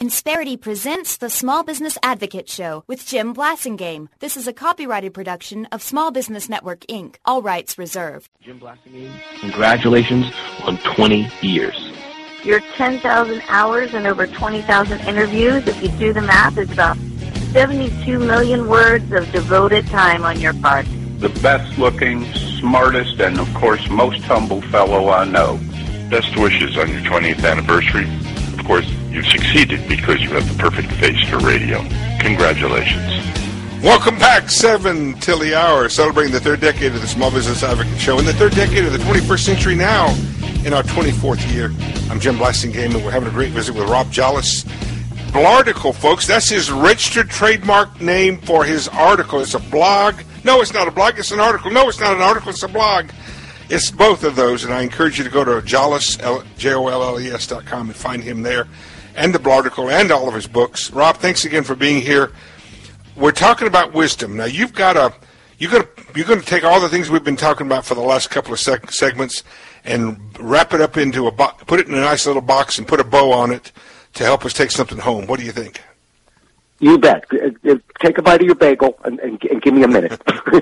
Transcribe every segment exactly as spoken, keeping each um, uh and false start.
Insperity presents the Small Business Advocate Show with Jim Blasingame. This is a copyrighted production of Small Business Network, Incorporated. All rights reserved. Jim Blasingame, congratulations on twenty years. Your ten thousand hours and over twenty thousand interviews, if you do the math, it's about seventy-two million words of devoted time on your part. The best-looking, smartest, and, of course, most humble fellow I know. Best wishes on your twentieth anniversary. Of course, you've succeeded because you have the perfect face for radio. Congratulations. Welcome back, seven till the hour, celebrating the third decade of the Small Business Advocate Show and the third decade of the twenty-first century now in our twenty-fourth year. I'm Jim Blasingame, and we're having a great visit with Rob Jolles. Blarticle, folks, that's his registered trademark name for his article. It's a blog. No, it's not a blog. It's an article. No, it's not an article. It's a blog. It's both of those, and I encourage you to go to Jolles, J O L L E S dot com, and find him there, and the Blarticle, and all of his books. Rob, thanks again for being here. We're talking about wisdom. Now, you've got a, you're going to, you're going to take all the things we've been talking about for the last couple of seg- segments and wrap it up into a, bo- put it in a nice little box and put a bow on it to help us take something home. What do you think? You bet. Take a bite of your bagel and, and, and give me a minute.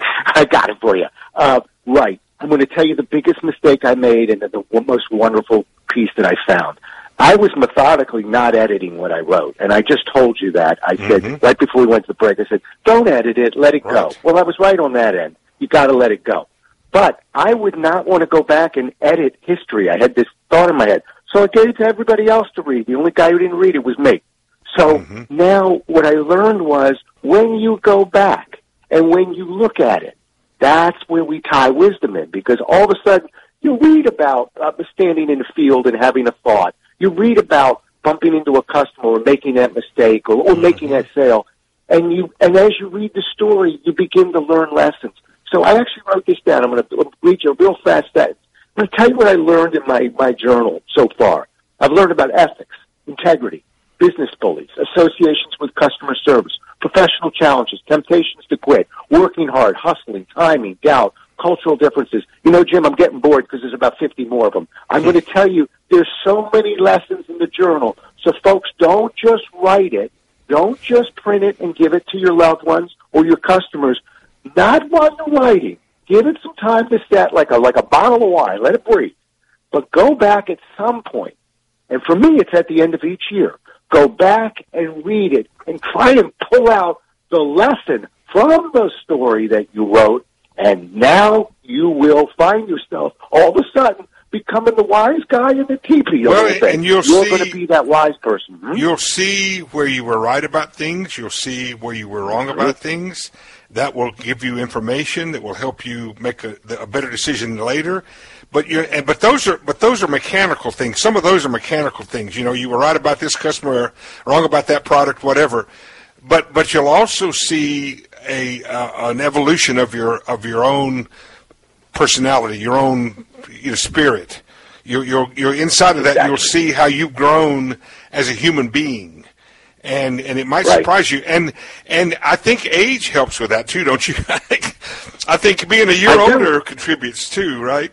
I got it for you. Uh, right. I'm going to tell you the biggest mistake I made and the, the most wonderful piece that I found. I was methodically not editing what I wrote, and I just told you that. I said, mm-hmm. right before we went to the break, I said, don't edit it, let it right. go. Well, I was right on that end. You got to let it go. But I would not want to go back and edit history. I had this thought in my head. So I gave it to everybody else to read. The only guy who didn't read it was me. So mm-hmm. now what I learned was when you go back and when you look at it, that's where we tie wisdom in, because all of a sudden you read about uh, standing in the field and having a thought. You read about bumping into a customer or making that mistake or, or mm-hmm. making that sale, and you and as you read the story, you begin to learn lessons. So I actually wrote this down. I'm going to read you a real fast sentence. I'm going to tell you what I learned in my, my journal so far. I've learned about ethics, integrity, business bullies, associations with customer service, professional challenges, temptations to quit, working hard, hustling, timing, doubt, cultural differences. You know, Jim, I'm getting bored because there's about fifty more of them. I'm going to tell you there's so many lessons in the journal. So, folks, don't just write it. Don't just print it and give it to your loved ones or your customers. Not while you're writing. Give it some time to set, like a like a bottle of wine. Let it breathe. But go back at some point. And for me, it's at the end of each year. Go back and read it and try and pull out the lesson from the story that you wrote, and now you will find yourself all of a sudden becoming the wise guy in the teepee. Well, and you'll You're see, going to be that wise person. Hmm? You'll see where you were right about things. You'll see where you were wrong about things. That will give you information that will help you make a, a better decision later. But you but those are but those are mechanical things. Some of those are mechanical things. You know, you were right about this customer, wrong about that product, whatever. But but you'll also see a uh, an evolution of your of your own personality, your own you know, spirit. You're you're you're inside of that. Exactly. You'll see how you've grown as a human being. And and it might surprise right. you. And and I think age helps with that too, don't you? I think I think being a year older contributes too, right?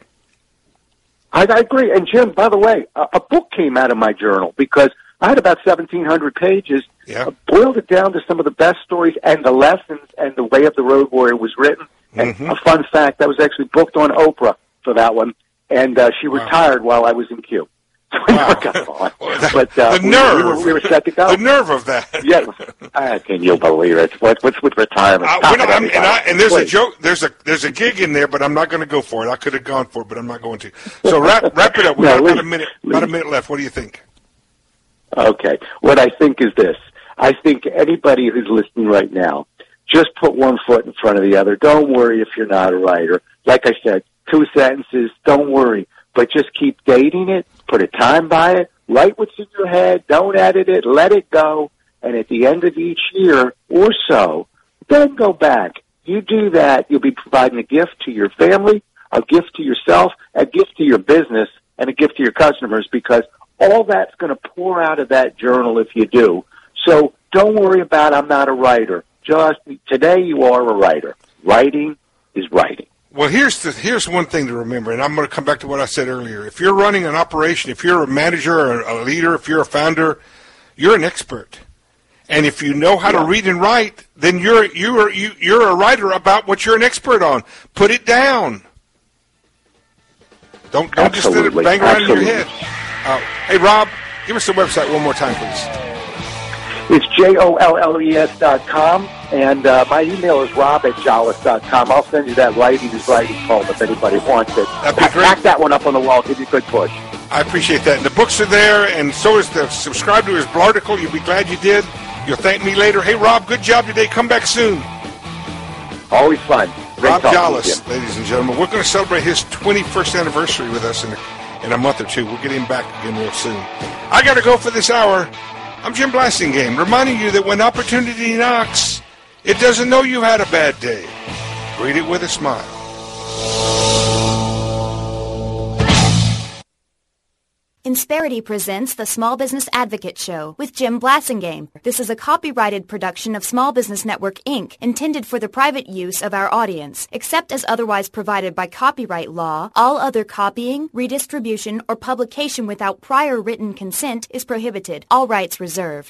I, I agree. And Jim, by the way, a, a book came out of my journal because I had about seventeen hundred pages. Yeah. I boiled it down to some of the best stories and the lessons and the way of the road warrior was written. And mm-hmm. a fun fact, I was actually booked on Oprah for that one, and uh, she wow. retired while I was in queue. Wow. But uh, the nerve, we, we, were, we were set to go. The nerve of that. Yeah, uh, can you believe it? What, what's with retirement? Uh, when, and, I, and there's Please. a joke. There's a there's a gig in there, but I'm not going to go for it. I could have gone for it, but I'm not going to. So wrap wrap it up. We no, got leave, about a minute. Leave. About a minute left. What do you think? Okay. What I think is this. I think anybody who's listening right now, just put one foot in front of the other. Don't worry if you're not a writer. Like I said, two sentences. Don't worry, but just keep dating it. Put a time by it. Write what's in your head. Don't edit it. Let it go. And at the end of each year or so, then go back. You do that, you'll be providing a gift to your family, a gift to yourself, a gift to your business, and a gift to your customers, because all that's going to pour out of that journal if you do. So don't worry about I'm not a writer. Just today you are a writer. Writing is writing. Well, here's the, here's one thing to remember, and I'm going to come back to what I said earlier. If you're running an operation, if you're a manager or a leader, if you're a founder, you're an expert. And if you know how yeah. to read and write, then you're you're you, you're a writer about what you're an expert on. Put it down. Don't don't Absolutely. just let it bang around Absolutely. in your head. Uh, hey, Rob, give us the website one more time, please. It's J O L L E S dot com, and uh, my email is rob at jollis dot com. I'll send you that writing is writing poem if anybody wants it. That'd be Pack, great. pack that one up on the wall. Give you a good push. I appreciate that. And the books are there, and so is the subscribe to his article. You'll be glad you did. You'll thank me later. Hey, Rob, good job today. Come back soon. Always fun. Great Rob Jollis, ladies and gentlemen. We're going to celebrate his twenty-first anniversary with us in a, in a month or two. We'll get him back again real soon. I got to go for this hour. I'm Jim Blasingame, reminding you that when opportunity knocks, it doesn't know you had a bad day. Greet it with a smile. Insperity presents the Small Business Advocate Show with Jim Blasingame. This is a copyrighted production of Small Business Network, Incorporated, intended for the private use of our audience. Except as otherwise provided by copyright law, all other copying, redistribution, or publication without prior written consent is prohibited. All rights reserved.